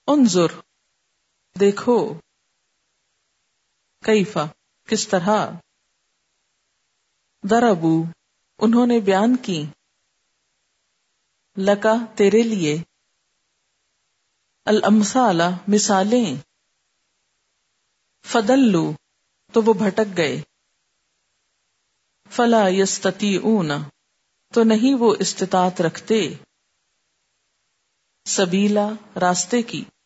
उन्जुर देखो, कैफा किस तरह, दरबू उन्होंने बयान की, लका तेरे लिए, अल अमसाला मिसालें, फदल्लू तो वो भटक गए, फला यस्ततीऊन तो नहीं वो इस्तिताअत रखते, सबीला रास्ते की।